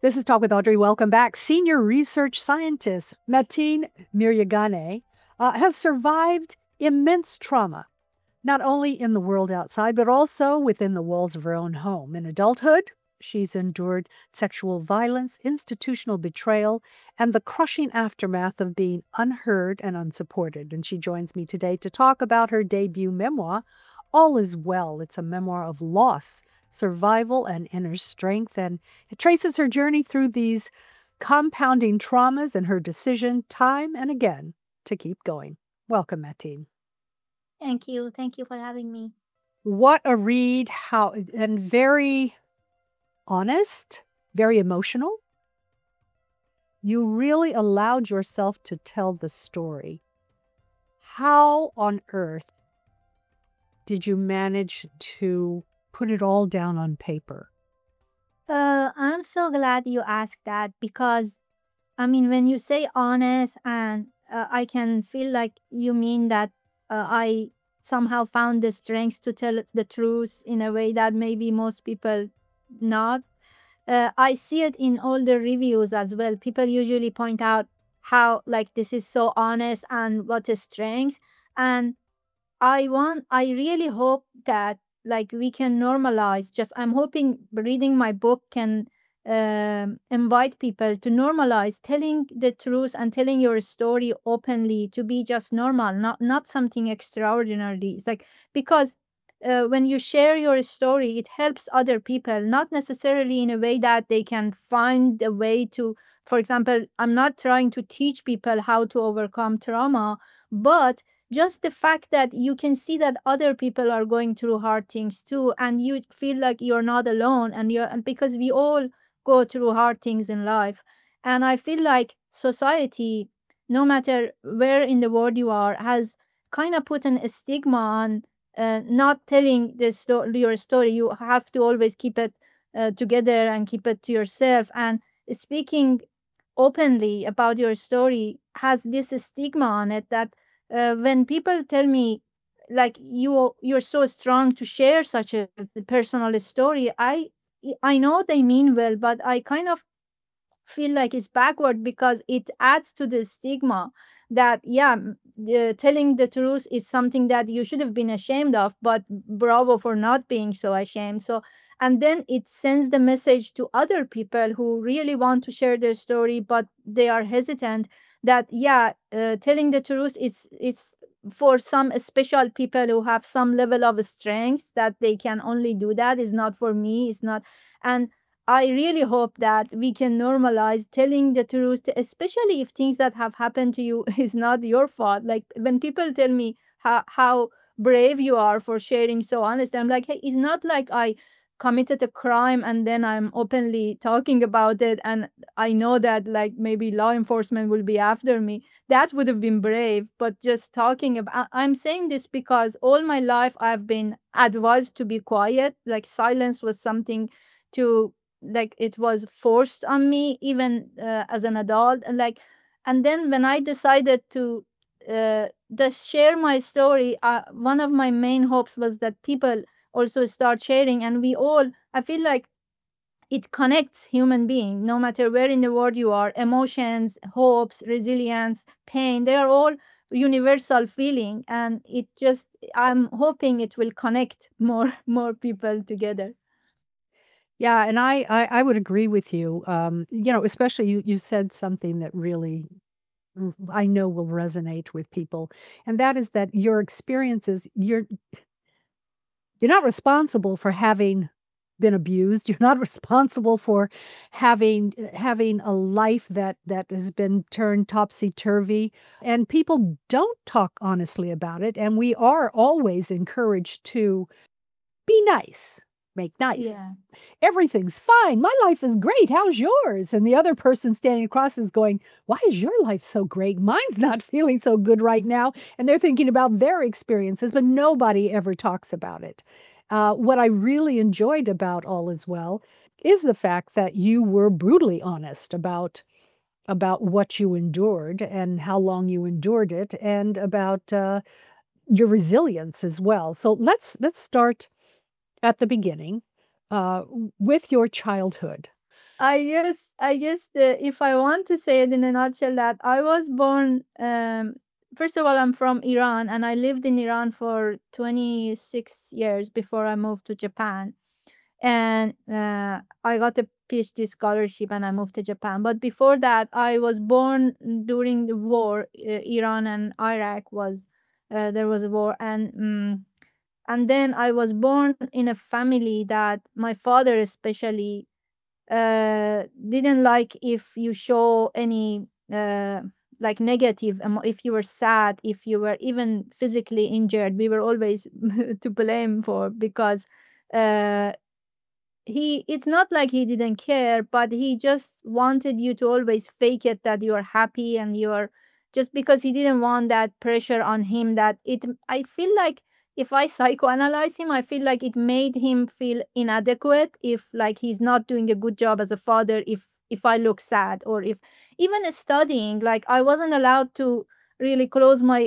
This is Talk with Audrey. Welcome back. Senior research scientist Mateen Miryagane has survived immense trauma, not only in the world outside, but also within the walls of her own home. In adulthood, she's endured sexual violence, institutional betrayal, and the crushing aftermath of being unheard and unsupported. And she joins me today to talk about her debut memoir, All Is Well. It's a memoir of loss, survival, and inner strength. And it traces her journey through these compounding traumas and her decision time and again to keep going. Welcome, Mateen. Thank you. Thank you for having me. What a read, how and very honest, very emotional. You really allowed yourself to tell the story. How on earth did you manage to put it all down on paper? I'm so glad you asked that because, when you say honest, and I can feel like you mean that I somehow found the strength to tell the truth in a way that maybe most people not. I see it in all the reviews as well. People usually point out how, like, this is so honest and what a strength. And I really hope that, like, we can normalize. Just, I'm hoping reading my book can invite people to normalize telling the truth and telling your story openly, to be just normal, not something extraordinary. It's like, because when you share your story, it helps other people, not necessarily in a way that they can find a way to. For example, I'm not trying to teach people how to overcome trauma, but just the fact that you can see that other people are going through hard things too, and you feel like you're not alone, and because we all go through hard things in life. And I feel like society, no matter where in the world you are, has kind of put a stigma on not telling your story. You have to always keep it together and keep it to yourself, and speaking openly about your story has this stigma on it, that when people tell me, like, you're so strong to share such a personal story, I know they mean well, but I kind of feel like it's backward, because it adds to the stigma that, yeah, telling the truth is something that you should have been ashamed of, but bravo for not being so ashamed. So, and then it sends the message to other people who really want to share their story, but they are hesitant, that, yeah, telling the truth is for some special people who have some level of strength, that they can only do that. Is not for me, it's not. And I really hope that we can normalize telling the truth, especially if things that have happened to you is not your fault. Like, when people tell me how brave you are for sharing so honest, I'm like, hey, it's not like I committed a crime and then I'm openly talking about it, and I know that, like, maybe law enforcement will be after me. That would have been brave, but just talking about, I'm saying this because all my life I've been advised to be quiet. Like, silence was something to, like, it was forced on me, even as an adult. And like, and then when I decided to just share my story, one of my main hopes was that people also start sharing, and we all, I feel like, it connects human being, no matter where in the world you are. Emotions, hopes, resilience, pain, they are all universal feeling, and it just, I'm hoping it will connect more more people together. Yeah, and I would agree with you. Especially you said something that really I know will resonate with people, and that is that your experiences, you're not responsible for having been abused. You're not responsible for having a life that has been turned topsy-turvy, and people don't talk honestly about it, and we are always encouraged to be nice, make Yeah. nice. Everything's fine. My life is great. How's yours? And the other person standing across is going, why is your life so great? Mine's not feeling so good right now. And they're thinking about their experiences, but nobody ever talks about it. What I really enjoyed about All Is Well is the fact that you were brutally honest about what you endured and how long you endured it, and about your resilience as well. So let's start at the beginning, with your childhood. I guess if I want to say it in a nutshell, that I was born. First of all, I'm from Iran, and I lived in Iran for 26 years before I moved to Japan. And I got a PhD scholarship, and I moved to Japan. But before that, I was born during the war. Iran and Iraq was there was a war, and then I was born in a family that my father especially didn't like if you show any like negative if you were sad, if you were even physically injured, we were always to blame for, because uh he it's not like he didn't care, but he just wanted you to always fake it that you are happy, and you are, just because he didn't want that pressure on him. That it I feel like, if I psychoanalyze him, I feel like it made him feel inadequate, if like he's not doing a good job as a father, if I look sad, or if even studying, like I wasn't allowed to really close my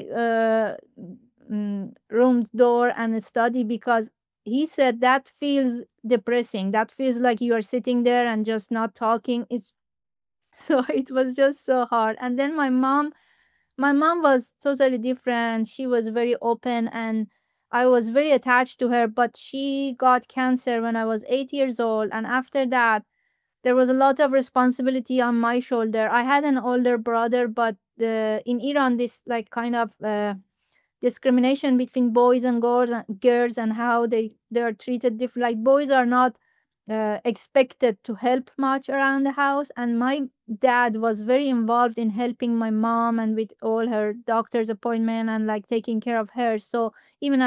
room door and study, because he said that feels depressing, that feels like you are sitting there and just not talking. It's so it was just so hard. And then my mom was totally different. She was very open, and I was very attached to her, but she got cancer when I was 8 years old, and after that there was a lot of responsibility on my shoulder. I had an older brother, but in Iran, this like kind of discrimination between boys and girls, and how they are treated different. Like boys are not expected to help much around the house, and my dad was very involved in helping my mom and with all her doctor's appointment and like taking care of her. So even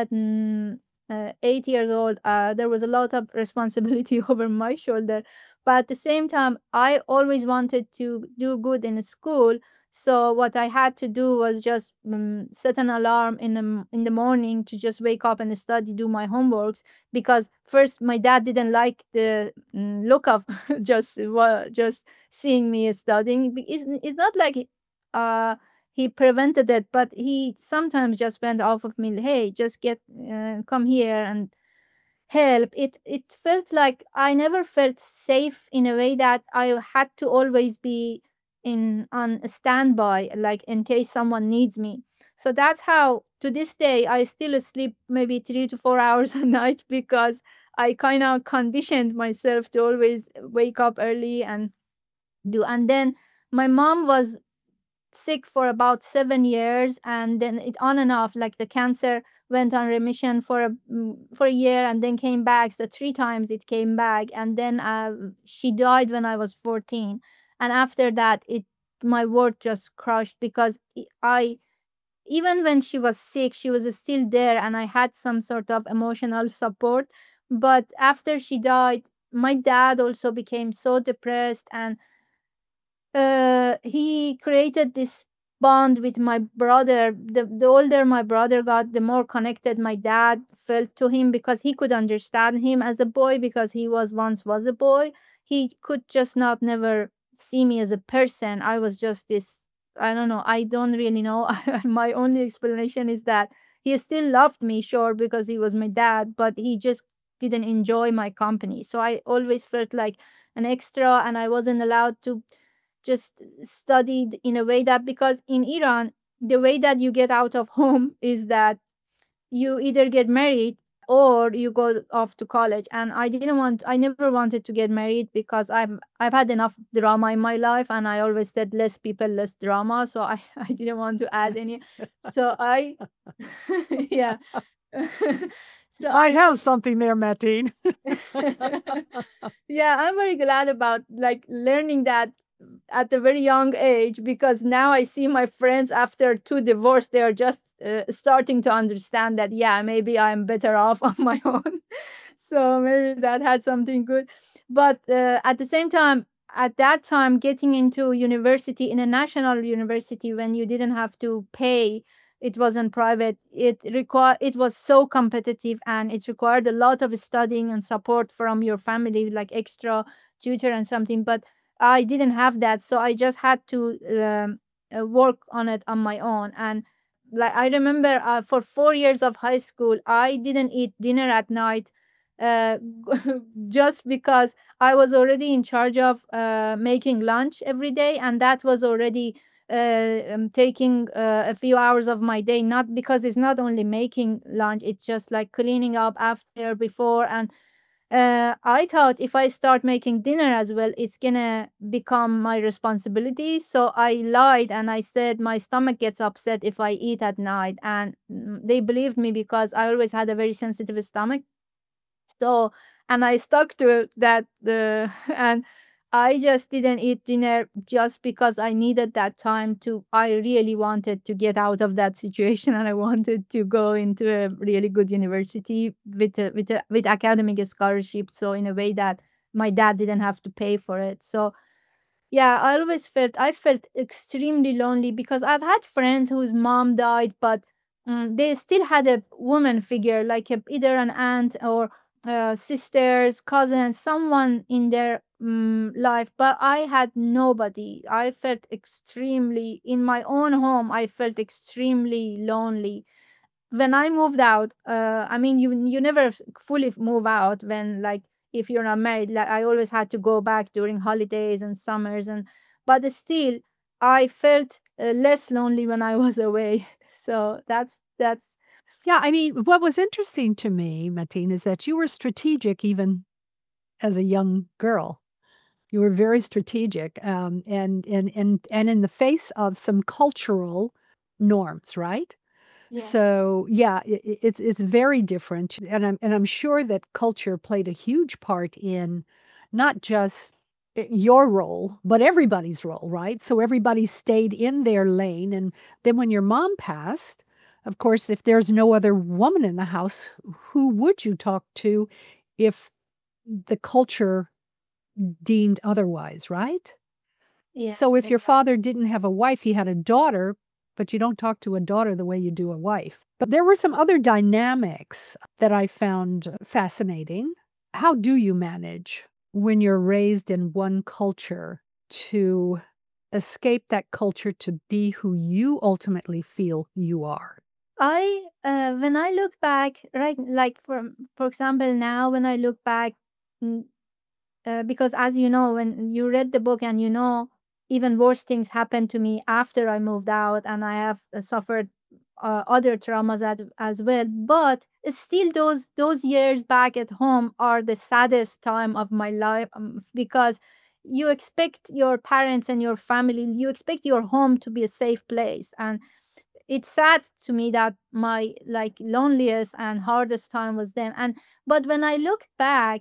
at 8 years old, there was a lot of responsibility over my shoulder. But at the same time, I always wanted to do good in school, so what I had to do was just set an alarm in the morning to just wake up and study, do my homeworks. Because first, my dad didn't like the look of just seeing me studying. It's not like he prevented it, but he sometimes just went off of me. Hey, just get come here and help. It felt like I never felt safe, in a way that I had to always be in on standby, like in case someone needs me. So that's how, to this day, I still sleep maybe 3 to 4 hours a night, because I kind of conditioned myself to always wake up early and do. And then my mom was sick for about 7 years, and then it on and off, like the cancer went on remission for a year, and then came back. So three times it came back, and then she died when I was 14. And after that, it my world just crushed, because I even when she was sick, she was still there, and I had some sort of emotional support. But after she died, my dad also became so depressed, and he created this bond with my brother. The older my brother got, the more connected my dad felt to him, because he could understand him as a boy, because he was a boy. He could just not never see me as a person. I was just this, I don't know, I don't really know. My only explanation is that he still loved me, sure, because he was my dad, but he just didn't enjoy my company. So I always felt like an extra, and I wasn't allowed to just studied in a way that, because in Iran, the way that you get out of home is that you either get married or you go off to college. And I never wanted to get married, because I've had enough drama in my life, and I always said less people, less drama. So I didn't want to add any. So I, yeah. So Might have something there, Mateen. yeah, I'm very glad about like learning that at a very young age, because now I see my friends after two divorce, they are just starting to understand that, yeah, maybe I'm better off on my own. So maybe that had something good. But at the same time, at that time, getting into university, in a national university, when you didn't have to pay, it wasn't private, it was so competitive, and it required a lot of studying and support from your family, like extra tutor and something. But I didn't have that, so I just had to work on it on my own. And like I remember, for 4 years of high school, I didn't eat dinner at night, uh, just because I was already in charge of making lunch every day, and that was already taking a few hours of my day. Not because it's not only making lunch; it's just like cleaning up after, before, and I thought if I start making dinner as well, it's gonna become my responsibility. So I lied and I said my stomach gets upset if I eat at night. And they believed me because I always had a very sensitive stomach. So, and I stuck to that, and I just didn't eat dinner just because I needed that time to, I really wanted to get out of that situation and I wanted to go into a really good university with academic scholarship. So in a way that my dad didn't have to pay for it. So yeah, I felt extremely lonely because I've had friends whose mom died, but they still had a woman figure, like either an aunt or sisters, cousins, someone in their life. But I had nobody. I felt extremely, in my own home, I felt extremely lonely when I moved out. I mean, you never fully move out when, like, if you're not married. Like, I always had to go back during holidays and summers, and but still, I felt less lonely when I was away. So that's Yeah, I mean, what was interesting to me, Mateen, is that you were strategic even as a young girl. You were very strategic, and in the face of some cultural norms, right? yes, So yeah, it's very different, and I'm sure that culture played a huge part in not just your role, but everybody's role, right? So everybody stayed in their lane, and then when your mom passed, of course, if there's no other woman in the house, who would you talk to if the culture deemed otherwise, right? So yes, if your exactly. father didn't have a wife, he had a daughter, but you don't talk to a daughter the way you do a wife. But there were some other dynamics that I found fascinating. How do you manage when you're raised in one culture to escape that culture to be who you ultimately feel you are? I when I look back, right, like for example, now when I look back, mm, because as you know, when you read the book and you know, even worse things happened to me after I moved out, and I have suffered other traumas as well. But it's still, those years back at home are the saddest time of my life, because you expect your parents and your family, you expect your home to be a safe place, and it's sad to me that my, like, loneliest and hardest time was then. And but when I look back,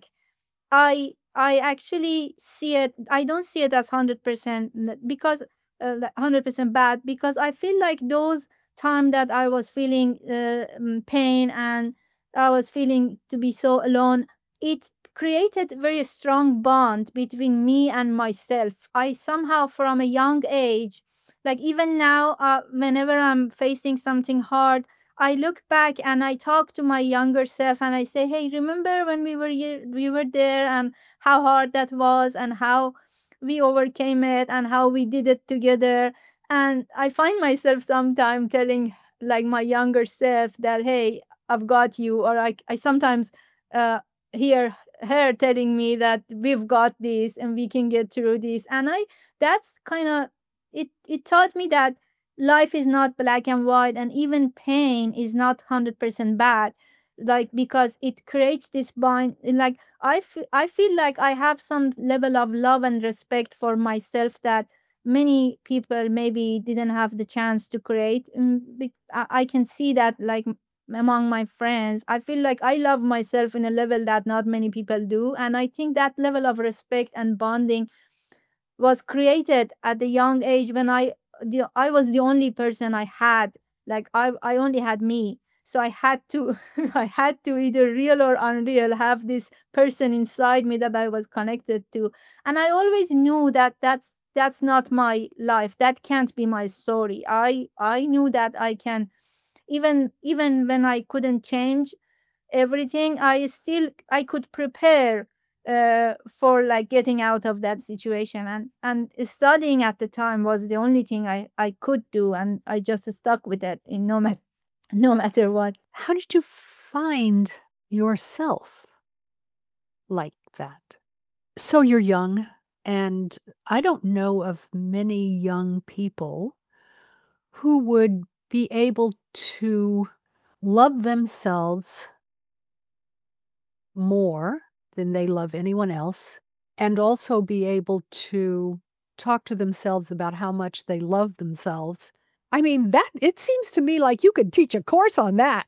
I actually see it. I don't see it as 100% because 100% bad, because I feel like those time that I was feeling pain, and I was feeling to be so alone, it created very strong bond between me and myself. I somehow, from a young age, like even now, whenever I'm facing something hard, I look back and I talk to my younger self and I say, "Hey, remember when we were there, and how hard that was, and how we overcame it, and how we did it together." And I find myself sometimes telling, like, my younger self that, "Hey, I've got you," or I sometimes uh, hear her telling me that we've got this and we can get through this. And that's kind of, it taught me that life is not black and white, and even pain is not 100% bad, like, because it creates this bond. Like, I feel like I have some level of love and respect for myself that many people maybe didn't have the chance to create. I can see that, like, among my friends, I feel like I love myself in a level that not many people do, and I think that level of respect and bonding was created at the young age when I was the only person I had. Like, I only had me. So I had to I had to, either real or unreal, have this person inside me that I was connected to. And I always knew that that's not my life. That can't be my story. I knew that I can, even when I couldn't change everything, I could prepare for, like, getting out of that situation. And studying at the time was the only thing I could do, and I just stuck with it in no matter no matter what. How did you find yourself? like that. So you're young, and I don't know of many young people who would be able to love themselves more than they love anyone else, and also be able to talk to themselves about how much they love themselves. I mean, that it seems to me like you could teach a course on that.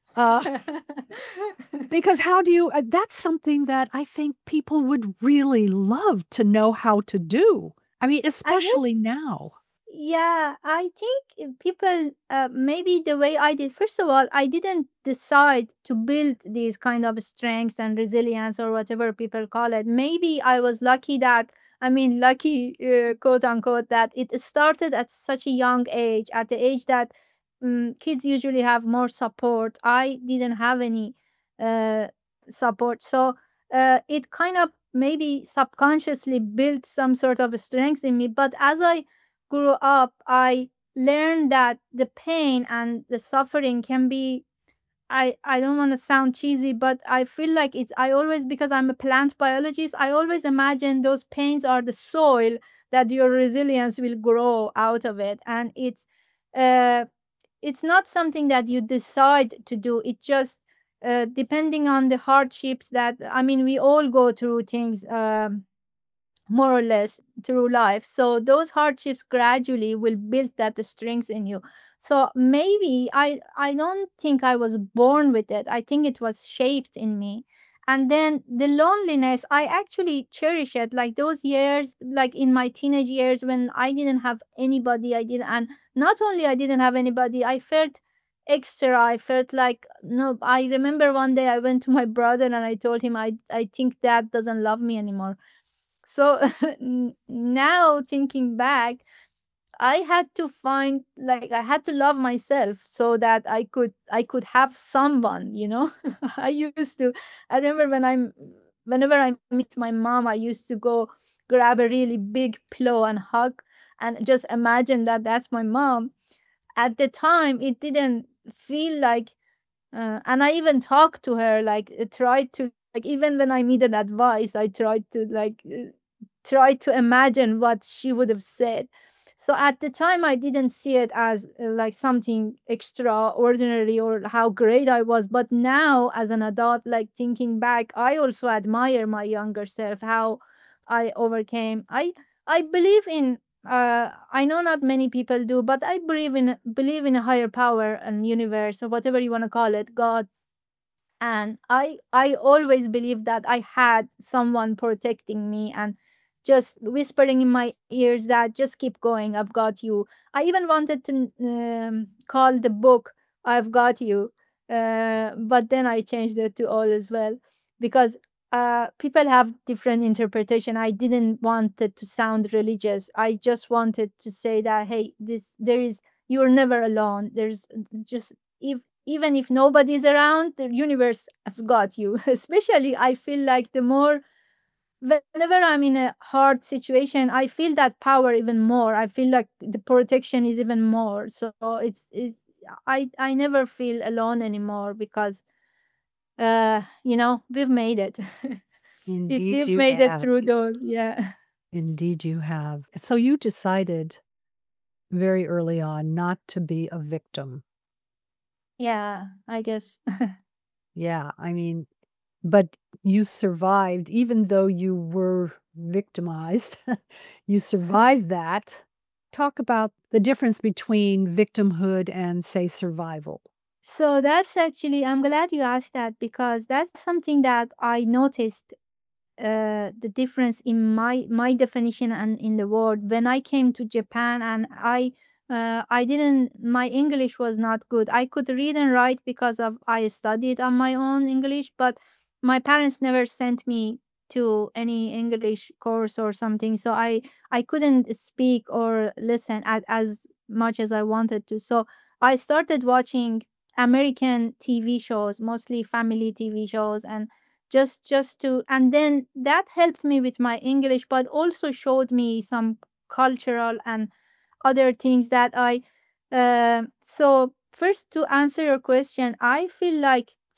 Because how do you that's something that I think people would really love to know how to do. I mean, I guess, especially now. yeah, I think people, maybe the way I did, first of all, I didn't decide to build these kind of strengths and resilience or whatever people call it. Maybe I was lucky that, I mean, lucky, quote unquote, that it started at such a young age, at the age that kids usually have more support. I didn't have any uh, support. So it kind of maybe subconsciously built some sort of strength in me. But as I grew up, I learned that the pain and the suffering can be, I don't want to sound cheesy, but I feel like it's, I always, because I'm a plant biologist, I always imagine those pains are the soil that your resilience will grow out of it. And uh it's not something that you decide to do. It just depending on the hardships that, I mean, we all go through things, more or less through life. So those hardships gradually will build that strength in you. So maybe I don't think I was born with it. I think it was shaped in me. And then the loneliness, I actually cherish it. Like those years, like in my teenage years when I didn't have anybody, I didn't, and not only I didn't have anybody, I felt extra. I felt like, no, I remember one day I went to my brother and I told him I think dad doesn't love me anymore. So now thinking back, I had to find, like, I had to love myself so that I could have someone, you know. I used to, I remember whenever I meet my mom, I used to go grab a really big pillow and hug and just imagine that that's my mom. At the time it didn't feel like, and I even talked to her, like, tried to, like, even when I needed advice, I tried to, like, try to imagine what she would have said. So at the time, I didn't see it as like something extraordinary or how great I was. But now, as an adult, like thinking back, I also admire my younger self, how I overcame. I believe in. I know not many people do, but I believe in a higher power and universe or whatever you want to call it, God. And I always believed that I had someone protecting me and just whispering in my ears that just keep going, I've got you. I even wanted to call the book I've got you, but then I changed it to all as well, because people have different interpretation. I didn't want it to sound religious. I just wanted to say that, hey, this there is, you're never alone. There's just, if even if nobody's around, the universe have got you. Especially, I feel like the more, whenever I'm in a hard situation, I feel that power even more. I feel like the protection is even more. So it's I never feel alone anymore, because we've made it. Indeed, We've you made it have. through those. Yeah. Indeed, you have. So you decided very early on not to be a victim. Yeah, I guess. Yeah, I mean, but you survived, even though you were victimized. You survived that. Talk about the difference between victimhood and, say, survival. So that's actually, I'm glad you asked that, because that's something that I noticed, the difference in my definition and in the word when I came to Japan. And I didn't, my English was not good. I could read and write because of I studied on my own English, but my parents never sent me to any English course or something. So I couldn't speak or listen as much as I wanted to. So I started watching American TV shows, mostly family TV shows, and just to, and then that helped me with my English, but also showed me some cultural and other things that I so first, to answer your question, I feel like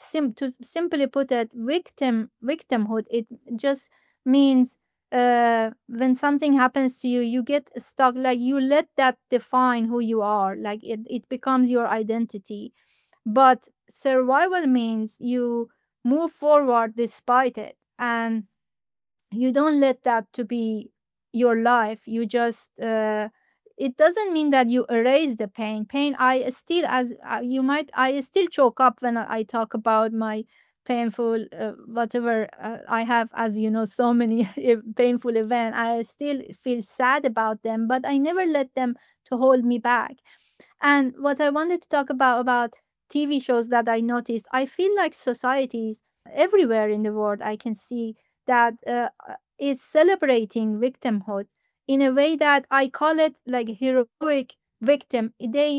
to simply put it, victimhood. It just means when something happens to you, you get stuck. Like you let that define who you are. Like it becomes your identity. But survival means you move forward despite it, and you don't let that to be your life. You just it doesn't mean that you erase the pain. I still, as you might, I still choke up when I talk about my painful whatever I have, as you know, so many painful events. I still feel sad about them, but I never let them to hold me back. And what I wanted to talk about TV shows that I noticed, I feel like societies everywhere in the world I can see that is celebrating victimhood in a way that I call it like heroic victim.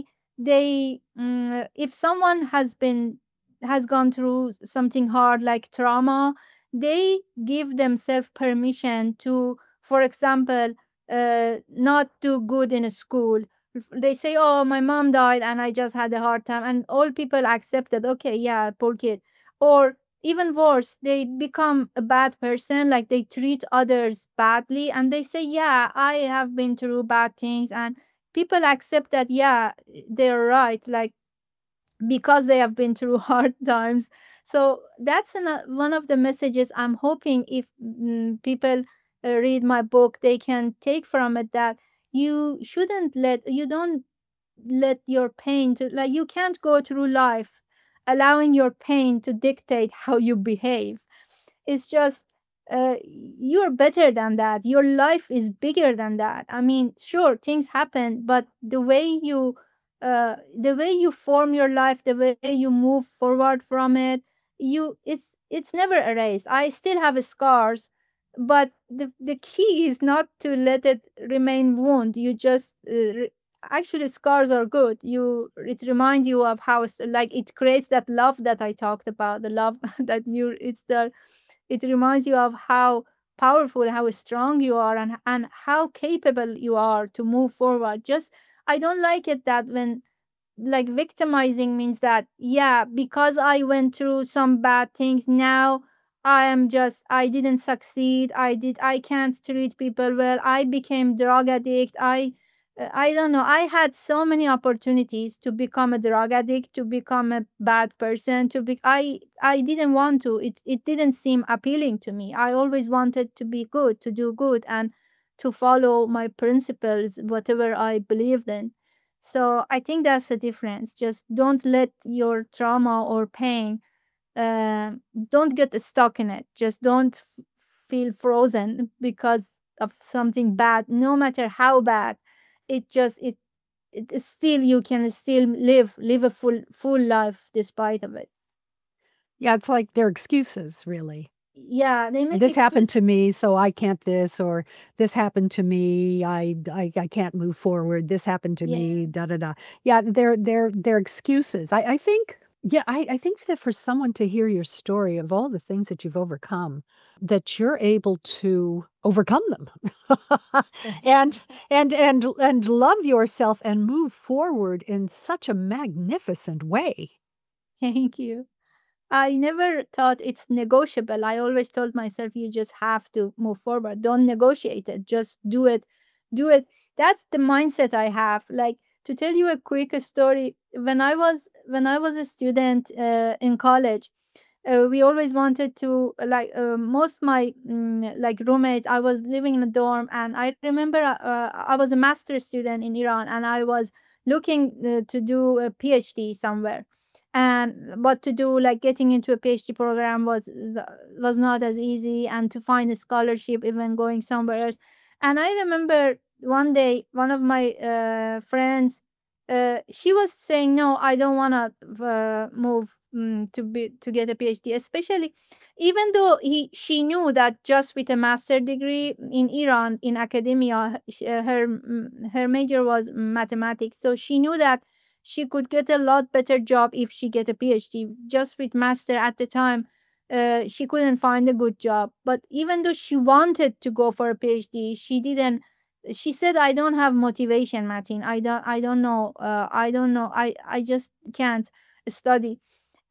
If someone has gone through something hard like trauma, they give themselves permission to, for example, not do good in a school. They say, "Oh, my mom died and I just had a hard time," and all people accepted. Okay, yeah, poor kid. Or even worse, they become a bad person, like they treat others badly, and they say, "Yeah, I have been through bad things," and people accept that. Yeah, they're right. Like because they have been through hard times. So that's one of the messages I'm hoping if people read my book, they can take from it that you don't let your pain to, like, you can't go through life allowing your pain to dictate how you behave. It's just you're better than that. Your life is bigger than that. I mean, sure, things happen, but the way you form your life, the way you move forward from it, it's never erased. I still have scars, but the key is not to let it remain wound. You just actually, scars are good. It reminds you of how like it creates that love that I talked about, the love that you it's the it reminds you of how powerful, how strong you are, and how capable you are to move forward. Just I don't like it that when, like, victimizing means that, yeah, because I went through some bad things, now I didn't succeed, I can't treat people well, I became drug addict, I don't know, I had so many opportunities to become a drug addict, to become a bad person, I didn't want to. It didn't seem appealing to me. I always wanted to be good, to do good, and to follow my principles, whatever I believed in. So I think that's the difference. Just don't let your trauma or pain, uh, don't get stuck in it. Just don't feel frozen because of something bad, no matter how bad. It just it is still, you can still live a full life despite of it. Yeah, it's like they're excuses, really. Yeah, they make This happened excuse. to me, so I can't this, or this happened to me, I can't move forward. This happened to Yeah. me, da da da. Yeah, they're excuses. I think yeah, I think that for someone to hear your story of all the things that you've overcome, that you're able to overcome them and and love yourself and move forward in such a magnificent way. Thank you. I never thought it's negotiable. I always told myself you just have to move forward. Don't negotiate it. Just do it. Do it. That's the mindset I have. Like, to tell you a quick story, when I was a student in college, we always wanted to, like, most my like roommates, I was living in a dorm, and I remember I was a master student in Iran, and I was looking to do a PhD somewhere. And what to do, like getting into a PhD program was not as easy, and to find a scholarship, even going somewhere else. And I remember one day one of my friends, she was saying, "No, I don't want to move to get a PhD." Especially, even though she knew that just with a master degree in Iran in academia, her major was mathematics, so she knew that she could get a lot better job if she get a PhD. Just with master at the time, she couldn't find a good job. But even though she wanted to go for a PhD, she didn't. She said, "I don't have motivation, Martin. I don't know. I don't know. I just can't study."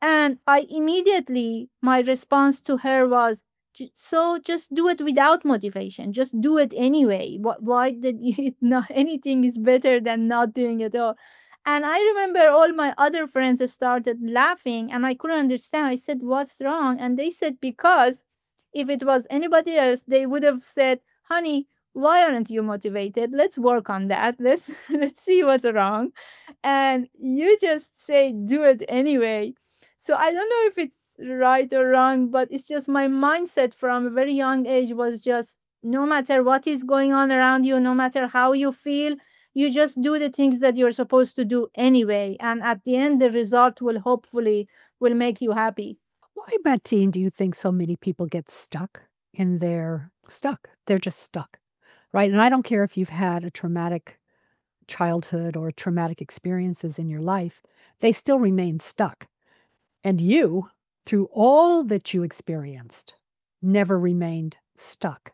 And I immediately, my response to her was, So just do it without motivation. Just do it anyway. Why did you not? Anything is better than not doing it all. And I remember all my other friends started laughing and I couldn't understand. I said, What's wrong? And they said, Because if it was anybody else, they would have said, Honey, why aren't you motivated? Let's work on that. Let's see what's wrong. And you just say do it anyway. So I don't know if it's right or wrong, but it's just my mindset from a very young age was just no matter what is going on around you, no matter how you feel, you just do the things that you're supposed to do anyway. And at the end, the result will hopefully will make you happy. Why, Mateen, do you think so many people get stuck in their stuck? They're just stuck, right? And I don't care if you've had a traumatic childhood or traumatic experiences in your life, they still remain stuck. And you, through all that you experienced, never remained stuck.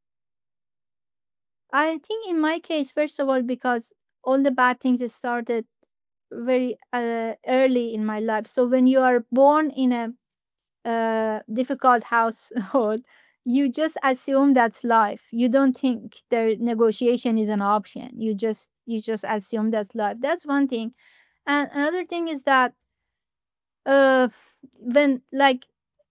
I think in my case, first of all, because all the bad things started very early in my life. So when you are born in a difficult household, you just assume that's life. You don't think the negotiation is an option. You just assume that's life. That's one thing. And another thing is that uh, when like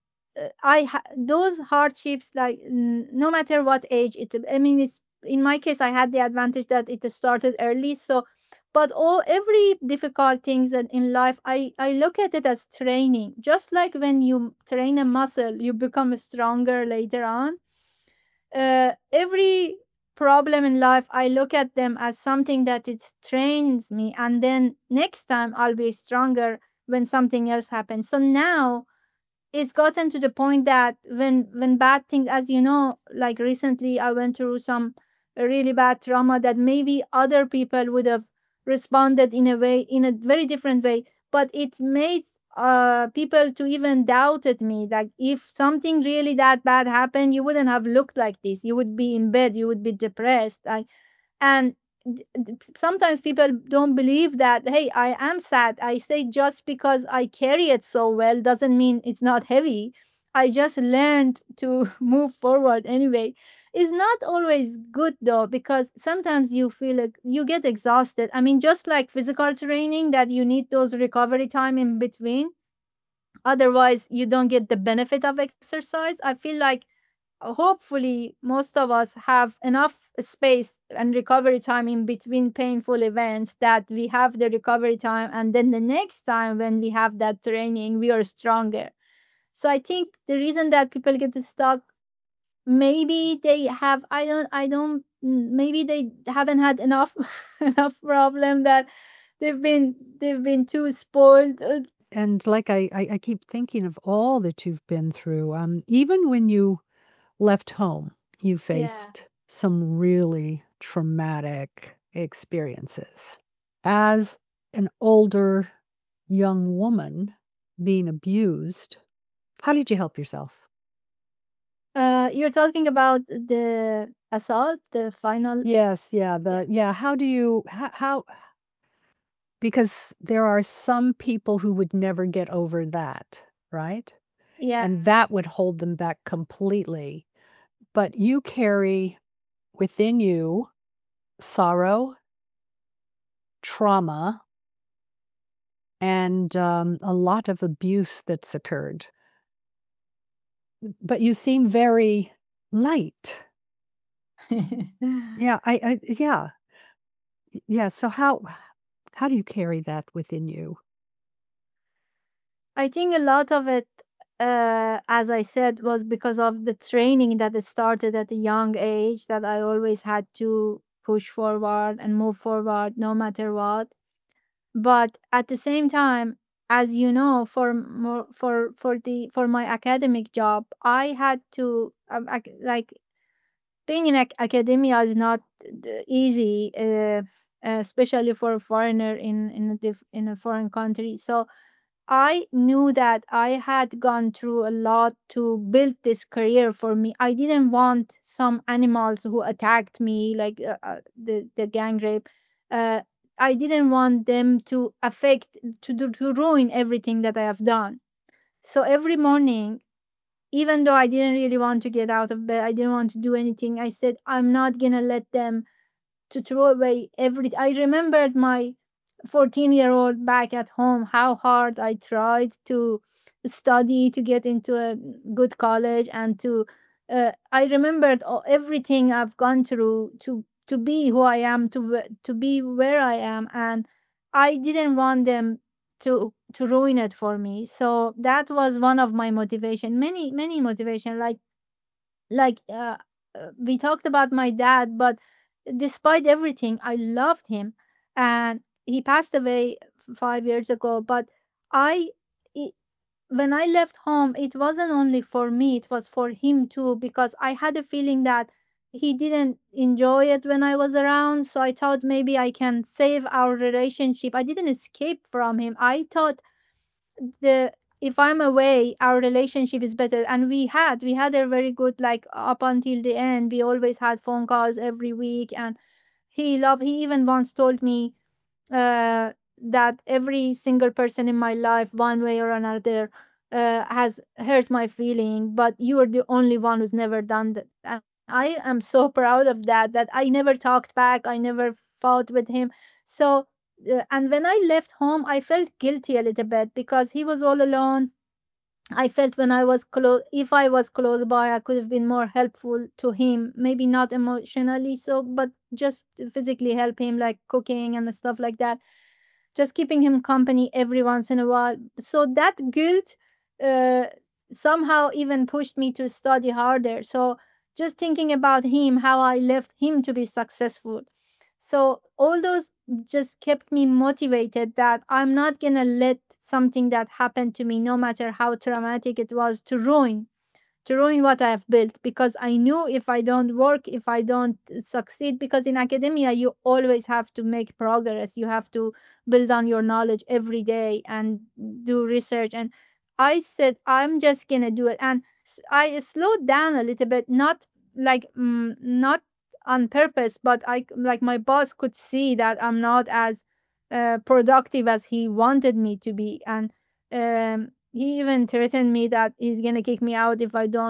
those hardships, like no matter what age it. I mean, it's in my case, I had the advantage that it started early. So, but all every difficult things that in life, I look at it as training. Just like when you train a muscle, you become stronger later on. Every problem in life, I look at them as something that it trains me, and then next time I'll be stronger when something else happens. So now it's gotten to the point that when bad things, as you know, like recently I went through some really bad trauma that maybe other people would have responded in a way, in a very different way, but it made people to even doubted me that if something really that bad happened, you wouldn't have looked like this, you would be in bed, you would be depressed. And sometimes people don't believe that, hey, I am sad. I say just because I carry it so well doesn't mean it's not heavy. I just learned to move forward anyway. It's not always good though, because sometimes you feel like you get exhausted. I mean, just like physical training, that you need those recovery time in between, otherwise you don't get the benefit of exercise. I feel like hopefully most of us have enough space and recovery time in between painful events, that we have the recovery time, and then the next time when we have that training we are stronger. So I think the reason that people get stuck, maybe they have, I don't maybe they haven't had enough enough problem, that they've been too spoiled. And like I keep thinking of all that you've been through. Even when you left home, you Yeah. faced some really traumatic experiences. As an older young woman being abused, how did you help yourself? You're talking about the assault, the final. Yes, yeah, Yeah. how do you how because there are some people who would never get over that, right? Yeah. And that would hold them back completely. But you carry within you sorrow, trauma, and a lot of abuse that's occurred. But you seem very light. Yeah, yeah, yeah. So how do you carry that within you? I think a lot of it, as I said, was because of the training that started at a young age, that I always had to push forward and move forward no matter what. But at the same time, as you know, for my academic job, I had to like being in academia is not easy, especially for a foreigner in a foreign country. So I knew that I had gone through a lot to build this career for me. I didn't want some animals who attacked me, like the gang rape. Uh, I didn't want them to affect, to ruin everything that I have done. So every morning, even though I didn't really want to get out of bed, I didn't want to do anything, I said, I'm not gonna let them to throw away every. I remembered my 14-year-old back at home, how hard I tried to study to get into a good college, and to I remembered everything I've gone through to be who I am, to be where I am, and I didn't want them to ruin it for me. So that was one of my motivation, many motivation, we talked about my dad, but despite everything, I loved him, and he passed away 5 years ago. But I, I- when I left home, it wasn't only for me; it was for him too, because I had a feeling that he didn't enjoy it when I was around. So I thought maybe I can save our relationship. I didn't escape from him. I thought the if I'm away, our relationship is better. And we had a very good, like, up until the end. We always had phone calls every week, and he even once told me that every single person in my life, one way or another, has hurt my feeling, but you are the only one who's never done that. And I am so proud of that, that I never talked back, I never fought with him. So and when I left home, I felt guilty a little bit because he was all alone. I felt when I was close, if I was close by, I could have been more helpful to him. Maybe not emotionally, so, but just physically help him, like cooking and stuff like that. Just keeping him company every once in a while. So that guilt uh, somehow even pushed me to study harder. So just thinking about him, how I left him to be successful. So all those just kept me motivated, that I'm not gonna let something that happened to me, no matter how traumatic it was, to ruin what I have built. Because I knew if I don't work, if I don't succeed, because in academia you always have to make progress, you have to build on your knowledge every day and do research. And I said, I'm just gonna do it. And I slowed down a little bit, not on purpose, but I, like, my boss could see that I'm not as productive as he wanted me to be. And he even threatened me that he's gonna kick me out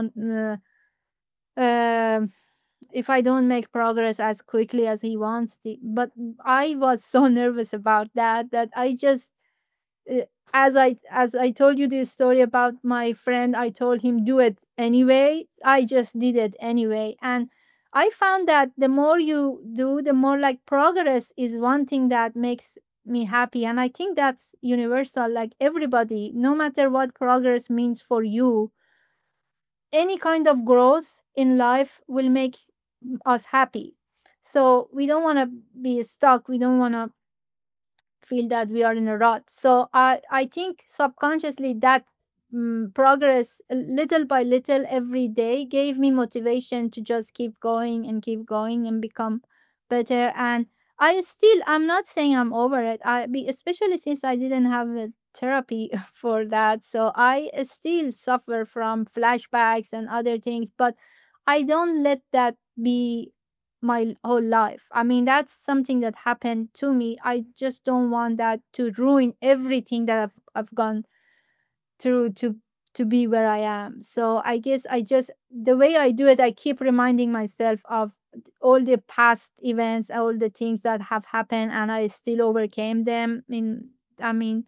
um if I don't make progress as quickly as he wants to. But I was so nervous about that, that I just uh, as I told you this story about my friend, I told him do it anyway. I just did it anyway. And I found that the more you do, the more, like, progress is one thing that makes me happy. And I think that's universal. Like, everybody, no matter what progress means for you, any kind of growth in life will make us happy. So we don't want to be stuck, we don't want to feel that we are in a rut. So I think subconsciously that progress, little by little, every day, gave me motivation to just keep going and become better. And I'm not saying I'm over it. Especially since I didn't have a therapy for that, so I still suffer from flashbacks and other things. But I don't let that be my whole life. I mean, that's something that happened to me. I just don't want that to ruin everything that I've gone through to be where I am. So I guess I just, the way I do it, I keep reminding myself of all the past events, all the things that have happened, and I still overcame them. I mean,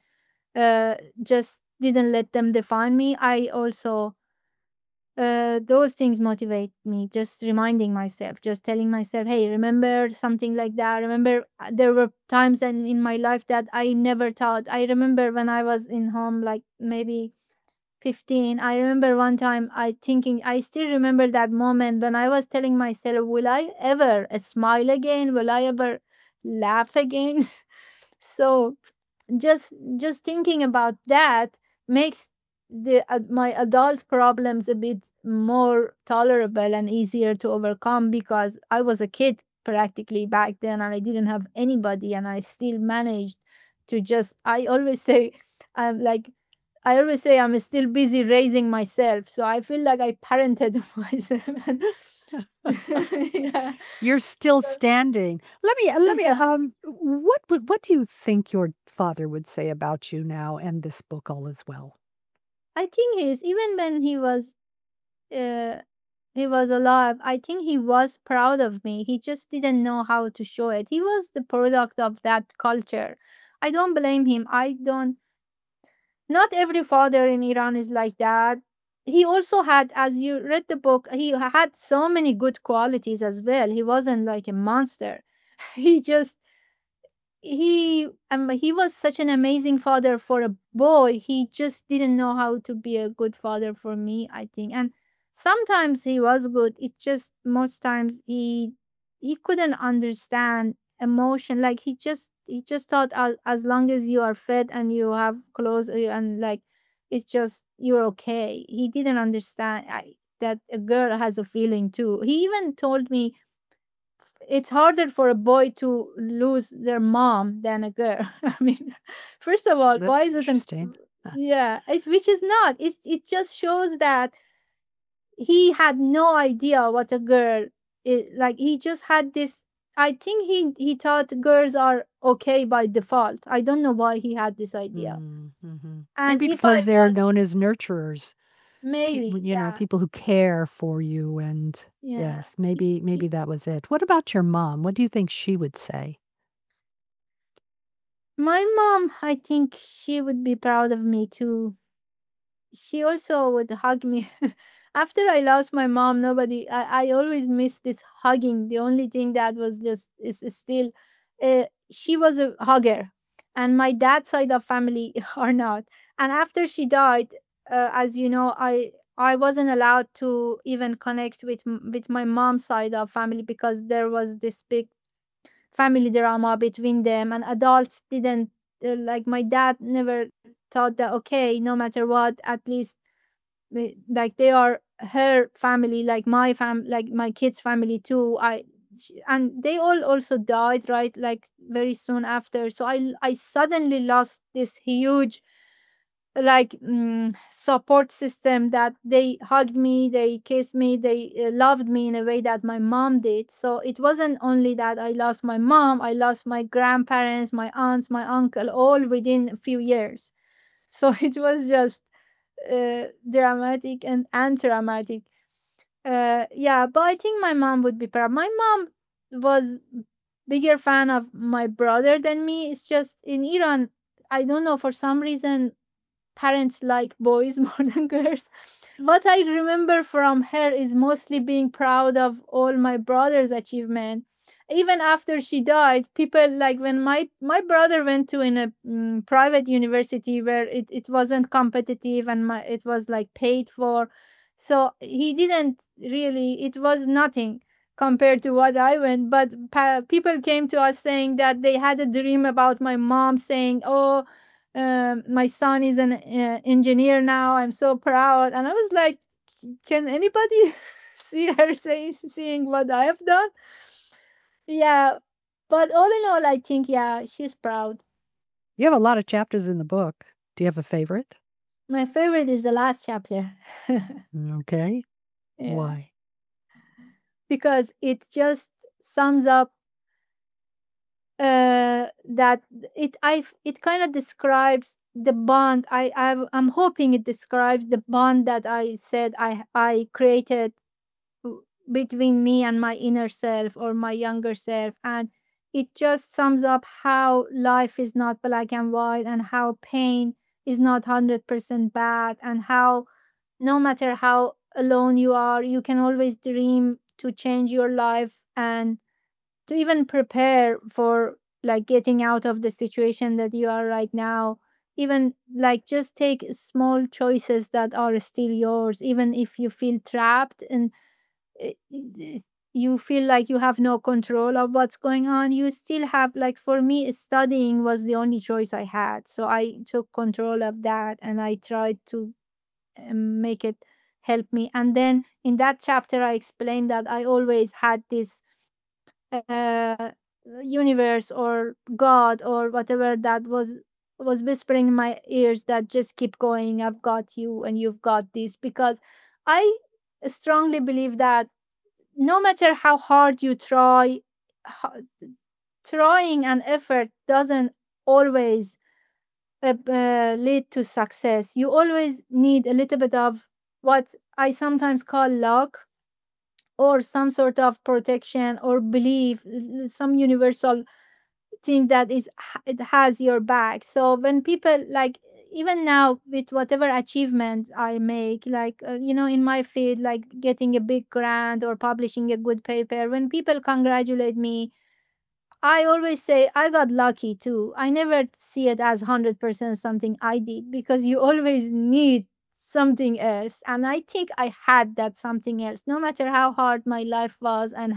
just didn't let them define me. I also those things motivate me, just reminding myself, just telling myself, hey, remember something like that. Remember, there were times in my life that I never thought. I remember when I was in home, like maybe 15. I remember one time I still remember that moment when I was telling myself, will I ever smile again? Will I ever laugh again? So just thinking about that makes my adult problems a bit more tolerable and easier to overcome, because I was a kid practically back then, and I didn't have anybody, and I still managed to just I'm like I always say I'm still busy raising myself, so I feel like I parented myself. Yeah. You're still So, standing. What do you think your father would say about you now and this book all as well? I think he's even when uh, he was alive, I think he was proud of me. He just didn't know how to show it. He was the product of that culture. I don't blame him. I don't Not every father in Iran is like that. He also had, as you read the book, he had so many good qualities as well. He wasn't like a monster. He just he was such an amazing father for a boy. He just didn't know how to be a good father for me, I think. And sometimes he was good. It just most times he couldn't understand emotion. Like he just thought, as long as you are fed and you have clothes, and like it's just you're okay. He didn't understand that a girl has a feeling too. He even told me it's harder for a boy to lose their mom than a girl. I mean, first of all, why That's is it an interesting. yeah, which is not. It just shows that he had no idea what a girl is. Like he just had this. I think he thought girls are okay by default. I don't know why he had this idea. Mhm. And Maybe if I because they're was known as nurturers, maybe, yeah, people who care for you and yeah. yes, maybe that was it. What about your mom? What do you think she would say? My mom, I think she would be proud of me too. She also would hug me. After I lost my mom, I always miss this hugging. The only thing that was just is still, she was a hugger, and my dad's side of family are not. And after she died, as you know, I wasn't allowed to even connect with my mom's side of family because there was this big family drama between them, and adults didn't like my dad never thought that okay, no matter what, at least like they are her family, like like my kids family too. And they all also died, right, like very soon after. So I suddenly lost this huge like support system, that they hugged me, they kissed me, they loved me in a way that my mom did. So it wasn't only that I lost my mom, I lost my grandparents, my aunts, my uncle, all within a few years. So it was just dramatic and traumatic. Yeah, but I think my mom would be proud. My mom was bigger fan of my brother than me. It's just in Iran, I don't know, for some reason parents like boys more than girls. What I remember from her is mostly being proud of all my brother's achievement. Even after she died, people like when my brother went to in a private university where it wasn't competitive, and it was like paid for. So he didn't really, it was nothing compared to what I went. But people came to us saying that they had a dream about my mom, saying, "Oh, my son is an engineer now. I'm so proud." And I was like, can anybody see her seeing what I have done? Yeah. But all in all, I think, yeah, she's proud. You have a lot of chapters in the book. Do you have a favorite? My favorite is the last chapter. Okay. Yeah. Why? Because it just sums up that it kind of describes the bond. I'm hoping it describes the bond that I said I created between me and my inner self or my younger self. And it just sums up how life is not black and white, and how pain is not 100% bad, and how no matter how alone you are, you can always dream to change your life, and to even prepare for like getting out of the situation that you are right now. Even like just take small choices that are still yours, even if you feel trapped and you feel like you have no control of what's going on. You still have, like, for me, studying was the only choice I had, so I took control of that and I tried to make it help me. And then in that chapter I explained that I always had this uh, universe or God or whatever that was whispering in my ears that just keep going, I've got you and you've got this. Because I strongly believe that no matter how hard you try, ho- trying and effort doesn't always lead to success. You always need a little bit of what I sometimes call luck, or some sort of protection or belief, some universal thing that it has your back. So when people, like, even now with whatever achievement I make, like, in my field, like getting a big grant or publishing a good paper, when people congratulate me, I always say I got lucky too. I never see it as 100% something I did, because you always need something else. And I think I had that something else. No matter how hard my life was and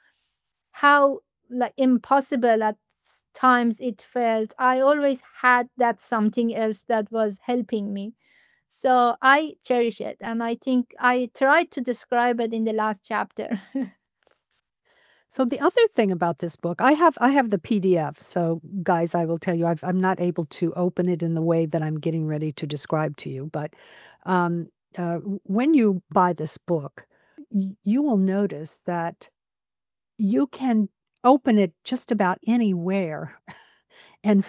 how like impossible at times it felt, I always had that something else that was helping me. So I cherish it, and I think I tried to describe it in the last chapter. So the other thing about this book, I have the PDF. So guys, I will tell you, I'm not able to open it in the way that I'm getting ready to describe to you. But um, when you buy this book, you will notice that you can open it just about anywhere and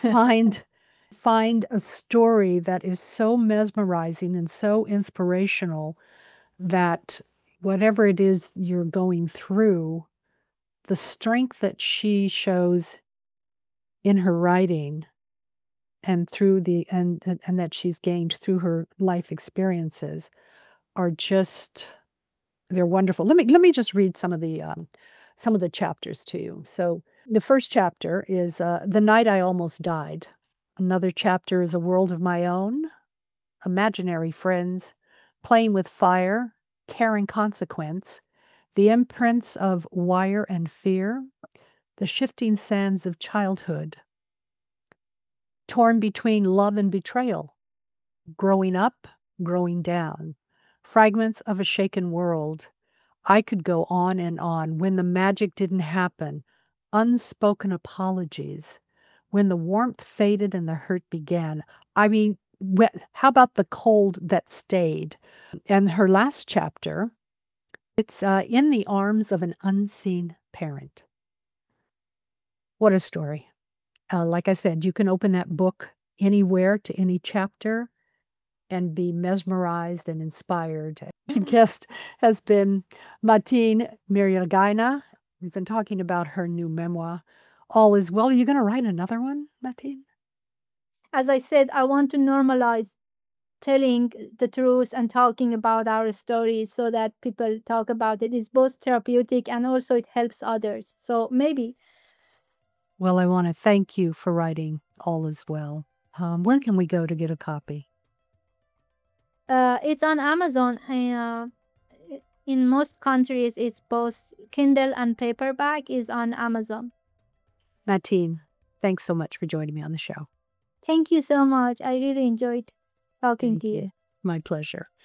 find a story that is so mesmerizing and so inspirational that whatever it is you're going through, the strength that she shows in her writing and through the and that she's gained through her life experiences are just they're wonderful. Let me just read some of the chapters to you. So the first chapter is The Night I Almost Died. Another chapter is A World of My Own, Imaginary Friends, Playing with Fire, Care and Consequence, The Imprints of Wire and Fear, The Shifting Sands of Childhood, Torn Between Love and Betrayal, Growing Up, Growing Down, Fragments of a Shaken World. I could go on and on. When the magic didn't happen, Unspoken Apologies, When the Warmth Faded and the Hurt Began. I mean, how about The Cold That Stayed? And her last chapter, it's In the Arms of an Unseen Parent. What a story. Like I said, you can open that book anywhere to any chapter and be mesmerized and inspired. The guest has been Mateen Miryagaina. We've been talking about her new memoir, All Is Well. Are you going to write another one, Mateen? As I said, I want to normalize telling the truth and talking about our stories so that people talk about it. It's both therapeutic and also it helps others. So maybe Well, I want to thank you for writing All Is Well. Where can we go to get a copy? it's on Amazon. In most countries, it's both Kindle and paperback is on Amazon. Mateen, thanks so much for joining me on the show. Thank you so much. I really enjoyed talking Thank to you. you. My pleasure.